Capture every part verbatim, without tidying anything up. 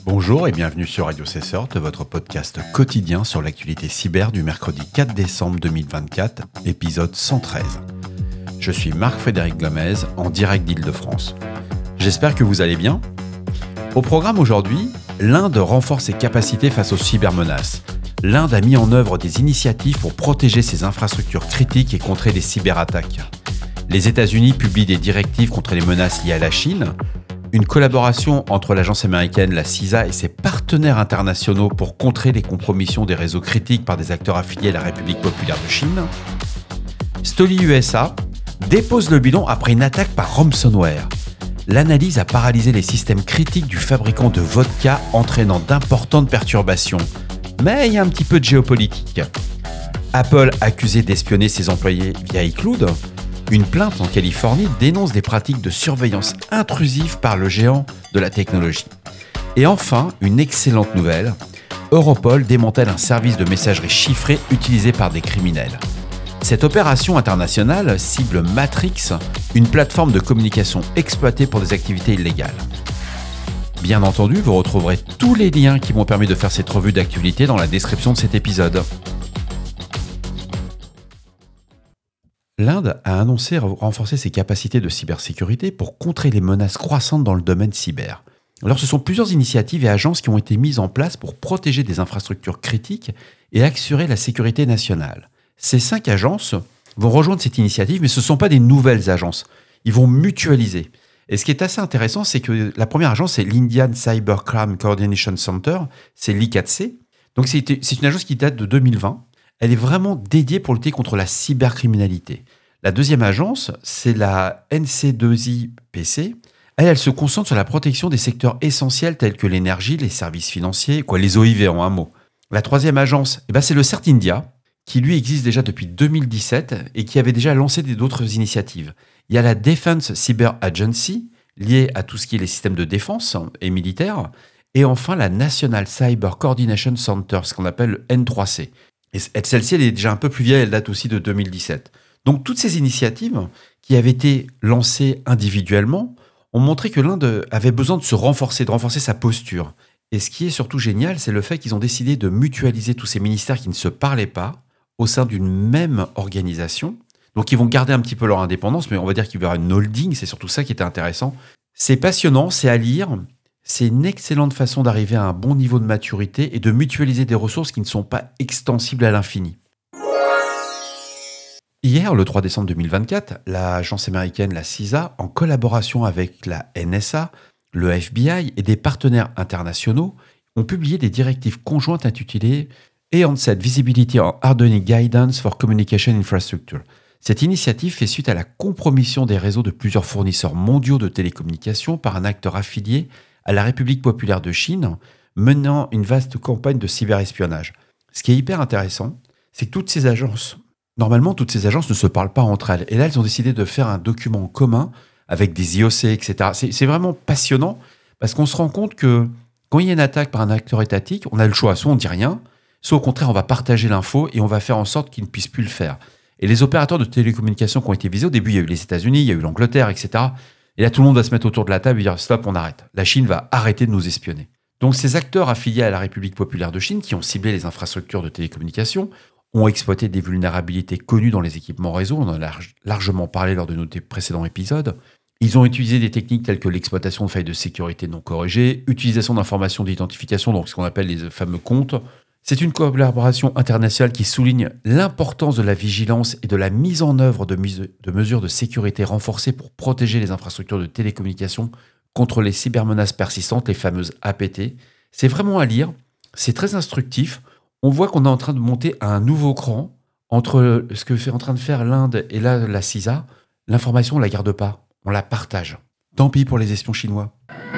Bonjour et bienvenue sur Radio Cessort, votre podcast quotidien sur l'actualité cyber du mercredi quatre décembre deux mille vingt-quatre, épisode cent treize. Je suis Marc-Frédéric Gomez, en direct d'Île-de-France. J'espère que vous allez bien. Au programme aujourd'hui, l'Inde renforce ses capacités face aux cybermenaces. L'Inde a mis en œuvre des initiatives pour protéger ses infrastructures critiques et contrer les cyberattaques. Les États-Unis publient des directives contre les menaces liées à la Chine. Une collaboration entre l'agence américaine, la C I S A, et ses partenaires internationaux pour contrer les compromissions des réseaux critiques par des acteurs affiliés à la République populaire de Chine. Stoli U S A dépose le bilan après une attaque par ransomware. L'analyse a paralysé les systèmes critiques du fabricant de vodka, entraînant d'importantes perturbations. Mais il y a un petit peu de géopolitique. Apple accusé d'espionner ses employés via iCloud. Une plainte en Californie dénonce des pratiques de surveillance intrusive par le géant de la technologie. Et enfin, une excellente nouvelle, Europol démantèle un service de messagerie chiffrée utilisé par des criminels. Cette opération internationale cible Matrix, une plateforme de communication exploitée pour des activités illégales. Bien entendu, vous retrouverez tous les liens qui m'ont permis de faire cette revue d'actualité dans la description de cet épisode. L'Inde a annoncé renforcer ses capacités de cybersécurité pour contrer les menaces croissantes dans le domaine cyber. Alors, ce sont plusieurs initiatives et agences qui ont été mises en place pour protéger des infrastructures critiques et assurer la sécurité nationale. Ces cinq agences vont rejoindre cette initiative, mais ce ne sont pas des nouvelles agences. Ils vont mutualiser. Et ce qui est assez intéressant, c'est que la première agence, c'est l'Indian Cybercrime Coordination Center, c'est l'I quatre C. Donc, c'est une agence qui date de deux mille vingt. Elle est vraiment dédiée pour lutter contre la cybercriminalité. La deuxième agence, c'est la N C deux I P C. Elle, elle se concentre sur la protection des secteurs essentiels tels que l'énergie, les services financiers, quoi, les O I V en un mot. La troisième agence, eh ben, c'est le CERT-India, qui lui existe déjà depuis deux mille dix-sept et qui avait déjà lancé d'autres initiatives. Il y a la Defense Cyber Agency, liée à tout ce qui est les systèmes de défense et militaires. Et enfin, la National Cyber Coordination Center, ce qu'on appelle le N trois C. Et celle-ci, elle est déjà un peu plus vieille, elle date aussi de deux mille dix-sept. Donc, toutes ces initiatives qui avaient été lancées individuellement ont montré que l'Inde avait besoin de se renforcer, de renforcer sa posture. Et ce qui est surtout génial, c'est le fait qu'ils ont décidé de mutualiser tous ces ministères qui ne se parlaient pas au sein d'une même organisation. Donc, ils vont garder un petit peu leur indépendance, mais on va dire qu'il y aura une holding, c'est surtout ça qui était intéressant. C'est passionnant, c'est à lire. C'est une excellente façon d'arriver à un bon niveau de maturité et de mutualiser des ressources qui ne sont pas extensibles à l'infini. Hier, le trois décembre deux mille vingt-quatre, l'agence américaine, la C I S A, en collaboration avec la N S A, le F B I et des partenaires internationaux, ont publié des directives conjointes intitulées E N S E T Visibility and Hardening Guidance for Communication Infrastructure. Cette initiative fait suite à la compromission des réseaux de plusieurs fournisseurs mondiaux de télécommunications par un acteur affilié à la République populaire de Chine, menant une vaste campagne de cyberespionnage. Ce qui est hyper intéressant, c'est que toutes ces agences, normalement, toutes ces agences ne se parlent pas entre elles. Et là, elles ont décidé de faire un document commun avec des I O C, et cetera. C'est, c'est vraiment passionnant parce qu'on se rend compte que quand il y a une attaque par un acteur étatique, on a le choix. Soit on ne dit rien, soit au contraire, on va partager l'info et on va faire en sorte qu'ils ne puissent plus le faire. Et les opérateurs de télécommunications qui ont été visés, au début, il y a eu les États-Unis, il y a eu l'Angleterre, et cetera. Et là, tout le monde va se mettre autour de la table et dire « Stop, on arrête. La Chine va arrêter de nous espionner. » Donc, ces acteurs affiliés à la République populaire de Chine, qui ont ciblé les infrastructures de télécommunications, ont exploité des vulnérabilités connues dans les équipements réseau. On en a largement parlé lors de nos précédents épisodes. Ils ont utilisé des techniques telles que l'exploitation de failles de sécurité non corrigées, utilisation d'informations d'identification, donc ce qu'on appelle les fameux comptes. C'est une collaboration internationale qui souligne l'importance de la vigilance et de la mise en œuvre de, mise, de mesures de sécurité renforcées pour protéger les infrastructures de télécommunications contre les cybermenaces persistantes, les fameuses A P T. C'est vraiment à lire, c'est très instructif. On voit qu'on est en train de monter à un nouveau cran entre ce que fait en train de faire l'Inde et là, la C I S A. L'information, on ne la garde pas, on la partage. Tant pis pour les espions chinois.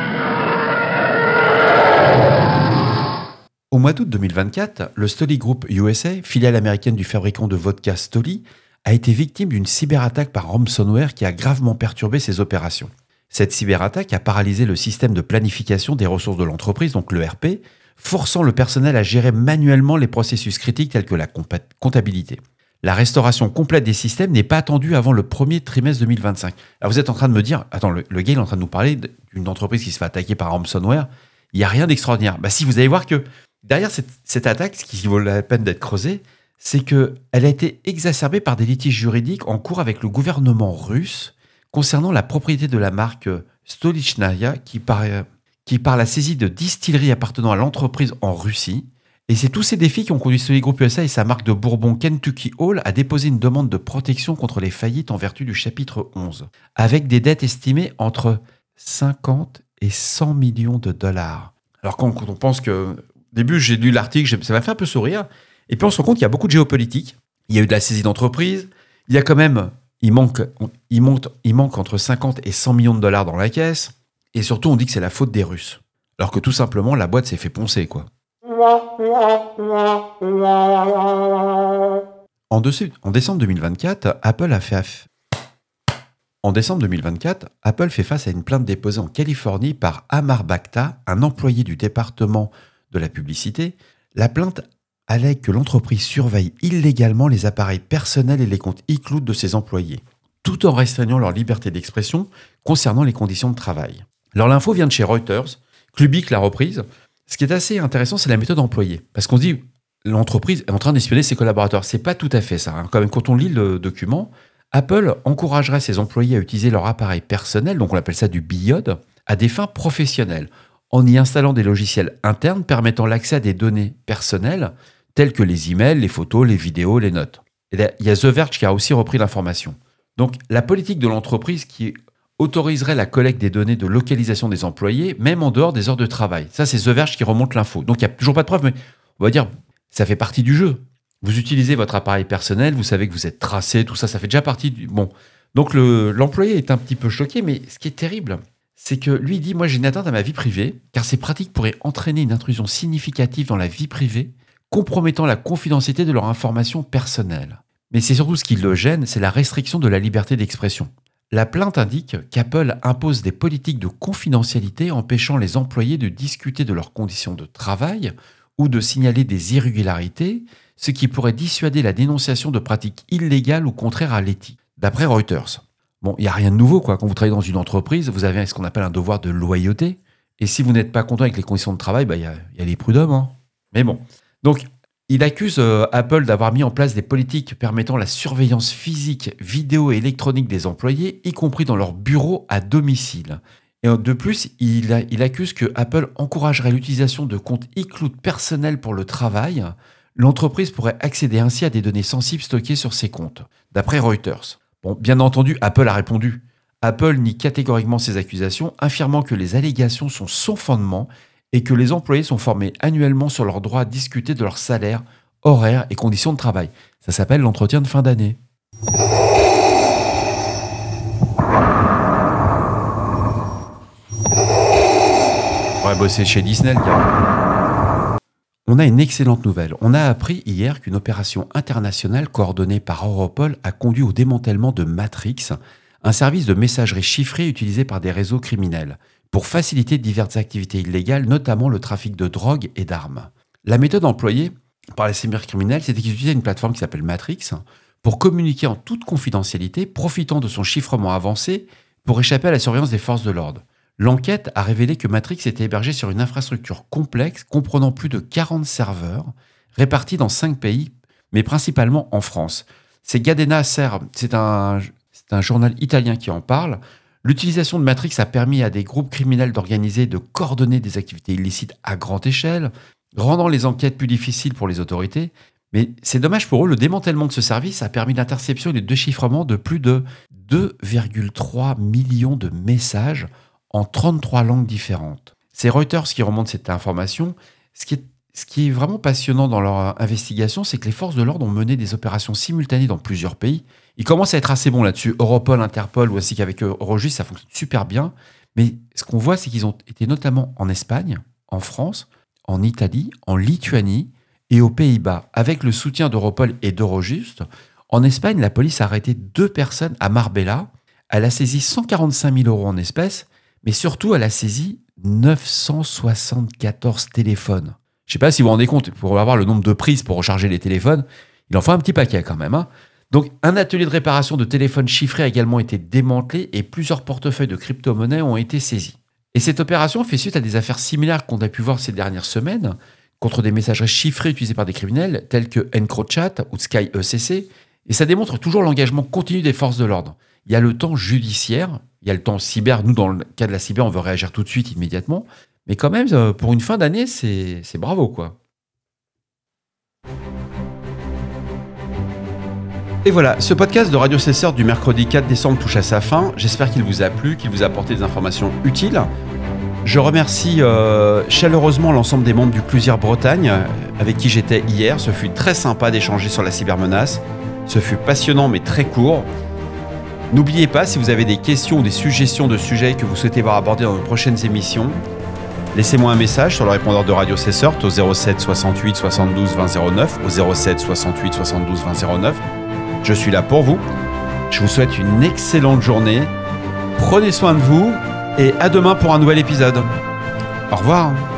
Au mois d'août deux mille vingt-quatre, le Stoli Group U S A, filiale américaine du fabricant de vodka Stoli, a été victime d'une cyberattaque par ransomware qui a gravement perturbé ses opérations. Cette cyberattaque a paralysé le système de planification des ressources de l'entreprise, donc l'E R P, forçant le personnel à gérer manuellement les processus critiques tels que la comptabilité. La restauration complète des systèmes n'est pas attendue avant le premier trimestre deux mille vingt-cinq. Alors vous êtes en train de me dire, attends, le, le gars il est en train de nous parler d'une entreprise qui se fait attaquer par ransomware, Il n'y a rien d'extraordinaire. Bah si, vous allez voir que derrière cette, cette attaque, ce qui vaut la peine d'être creusé, c'est qu'elle a été exacerbée par des litiges juridiques en cours avec le gouvernement russe concernant la propriété de la marque Stolichnaya qui par, qui par la saisie de distilleries appartenant à l'entreprise en Russie. Et c'est tous ces défis qui ont conduit Solid Group U S A et sa marque de bourbon Kentucky Hall à déposer une demande de protection contre les faillites en vertu du chapitre onze, avec des dettes estimées entre cinquante et cent millions de dollars. Alors quand, quand on pense que... Au début, j'ai lu l'article, ça m'a fait un peu sourire. Et puis on se rend compte qu'il y a beaucoup de géopolitique. Il y a eu de la saisie d'entreprise. Il y a quand même... Il manque, il, monte, il manque entre cinquante et cent millions de dollars dans la caisse. Et surtout, on dit que c'est la faute des Russes. Alors que tout simplement, la boîte s'est fait poncer, quoi. En, dessus, en décembre deux mille vingt-quatre, Apple a fait aff... En décembre deux mille vingt-quatre, Apple fait face à une plainte déposée en Californie par Amar Bakhta, un employé du département de la publicité. La plainte allègue que l'entreprise surveille illégalement les appareils personnels et les comptes iCloud de ses employés, tout en restreignant leur liberté d'expression concernant les conditions de travail. Alors l'info vient de chez Reuters, Clubic l'a reprise. Ce qui est assez intéressant, c'est la méthode employée. Parce qu'on se dit, l'entreprise est en train d'espionner ses collaborateurs. C'est pas tout à fait ça. Hein. Quand même, quand on lit le document, Apple encouragerait ses employés à utiliser leur appareil personnel, donc on appelle ça du billode, à des fins professionnelles, en y installant des logiciels internes permettant l'accès à des données personnelles, telles que les emails, les photos, les vidéos, les notes. Et là, il y a The Verge qui a aussi repris l'information. Donc, la politique de l'entreprise qui autoriserait la collecte des données de localisation des employés, même en dehors des heures de travail. Ça, c'est The Verge qui remonte l'info. Donc, il n'y a toujours pas de preuve, mais on va dire, ça fait partie du jeu. Vous utilisez votre appareil personnel, vous savez que vous êtes tracé, tout ça, ça fait déjà partie du... Bon, donc le, l'employé est un petit peu choqué, mais ce qui est terrible, c'est que lui dit, moi j'ai une atteinte à ma vie privée, car ces pratiques pourraient entraîner une intrusion significative dans la vie privée, compromettant la confidentialité de leurs informations personnelles. Mais c'est surtout ce qui le gêne, c'est la restriction de la liberté d'expression. La plainte indique qu'Apple impose des politiques de confidentialité empêchant les employés de discuter de leurs conditions de travail ou de signaler des irrégularités, ce qui pourrait dissuader la dénonciation de pratiques illégales ou contraires à l'éthique. D'après Reuters. Bon, il n'y a rien de nouveau, quoi. Quand vous travaillez dans une entreprise, vous avez ce qu'on appelle un devoir de loyauté. Et si vous n'êtes pas content avec les conditions de travail, bah, il y a, y a les prud'hommes. Hein. Mais bon. Donc, il accuse euh, Apple d'avoir mis en place des politiques permettant la surveillance physique, vidéo et électronique des employés, y compris dans leur bureau à domicile. Et de plus, il, a, il accuse que Apple encouragerait l'utilisation de comptes iCloud personnels pour le travail. L'entreprise pourrait accéder ainsi à des données sensibles stockées sur ses comptes, d'après Reuters. Bon, bien entendu, Apple a répondu. Apple nie catégoriquement ces accusations, affirmant que les allégations sont sans fondement et que les employés sont formés annuellement sur leur droit à discuter de leur salaire, horaire et conditions de travail. Ça s'appelle l'entretien de fin d'année. On va bosser chez Disney, le gars. On a une excellente nouvelle. On a appris hier qu'une opération internationale coordonnée par Europol a conduit au démantèlement de Matrix, un service de messagerie chiffrée utilisé par des réseaux criminels, pour faciliter diverses activités illégales, notamment le trafic de drogue et d'armes. La méthode employée par les cybercriminels, c'était qu'ils utilisaient une plateforme qui s'appelle Matrix pour communiquer en toute confidentialité, profitant de son chiffrement avancé pour échapper à la surveillance des forces de l'ordre. L'enquête a révélé que Matrix était hébergé sur une infrastructure complexe comprenant plus de quarante serveurs, répartis dans cinq pays, mais principalement en France. C'est Gadena Ser, c'est un, c'est un journal italien qui en parle. L'utilisation de Matrix a permis à des groupes criminels d'organiser et de coordonner des activités illicites à grande échelle, rendant les enquêtes plus difficiles pour les autorités. Mais c'est dommage pour eux, le démantèlement de ce service a permis l'interception et le déchiffrement de plus de deux virgule trois millions de messages en trente-trois langues différentes. C'est Reuters qui remonte cette information. Ce qui est, ce qui est vraiment passionnant dans leur investigation, c'est que les forces de l'ordre ont mené des opérations simultanées dans plusieurs pays. Ils commencent à être assez bons là-dessus. Europol, Interpol, ou ainsi qu'avec Eurojust, ça fonctionne super bien. Mais ce qu'on voit, c'est qu'ils ont été notamment en Espagne, en France, en Italie, en Lituanie et aux Pays-Bas. Avec le soutien d'Europol et d'Eurojust, en Espagne, la police a arrêté deux personnes à Marbella. Elle a saisi cent quarante-cinq mille euros en espèces, mais surtout, elle a saisi neuf cent soixante-quatorze téléphones. Je ne sais pas si vous vous rendez compte, pour avoir le nombre de prises pour recharger les téléphones, il en faut un petit paquet quand même. Hein. Donc, un atelier de réparation de téléphones chiffrés a également été démantelé et plusieurs portefeuilles de crypto-monnaies ont été saisis. Et cette opération fait suite à des affaires similaires qu'on a pu voir ces dernières semaines contre des messageries chiffrées utilisées par des criminels tels que EncroChat ou Sky E C C. Et ça démontre toujours l'engagement continu des forces de l'ordre. Il y a le temps judiciaire, il y a le temps cyber. Nous, dans le cas de la cyber, on veut réagir tout de suite, immédiatement. Mais quand même, euh, pour une fin d'année, c'est, c'est bravo, quoi. Et voilà, ce podcast de Radio C S R du mercredi quatre décembre touche à sa fin. J'espère qu'il vous a plu, qu'il vous a apporté des informations utiles. Je remercie euh, chaleureusement l'ensemble des membres du Clusier Bretagne euh, avec qui j'étais hier. Ce fut très sympa d'échanger sur la cybermenace. Ce fut passionnant mais très court. N'oubliez pas, si vous avez des questions ou des suggestions de sujets que vous souhaitez voir abordés dans nos prochaines émissions, laissez-moi un message sur le répondeur de Radio C S R au zéro sept soixante-huit soixante-douze vingt zéro neuf, au zéro sept soixante-huit soixante-douze vingt zéro neuf. Je suis là pour vous. Je vous souhaite une excellente journée. Prenez soin de vous et à demain pour un nouvel épisode. Au revoir.